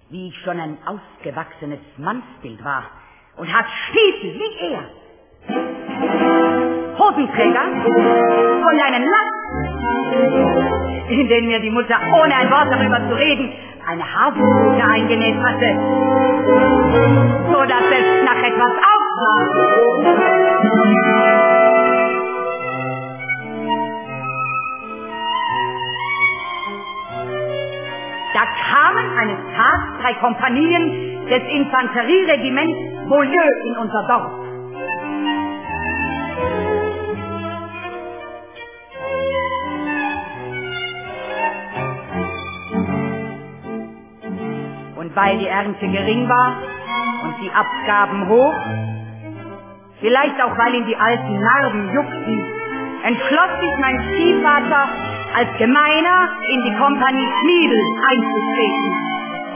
wie ich schon ein ausgewachsenes Mannsbild war und hat Stiefel wie er. Hosenträger von Leinen Lack, in denen mir die Mutter, ohne ein Wort darüber zu reden, eine Haselrute eingenäht hatte, so dass es nach etwas aussah. Da kamen eines Tages 3 Kompanien des Infanterieregiments Beaulieu in unser Dorf. Und weil die Ernte gering war und die Abgaben hoch, vielleicht auch weil ihn die alten Narben juckten, entschloss sich mein Stiefvater als Gemeiner in die Kompanie Schmiedel einzutreten.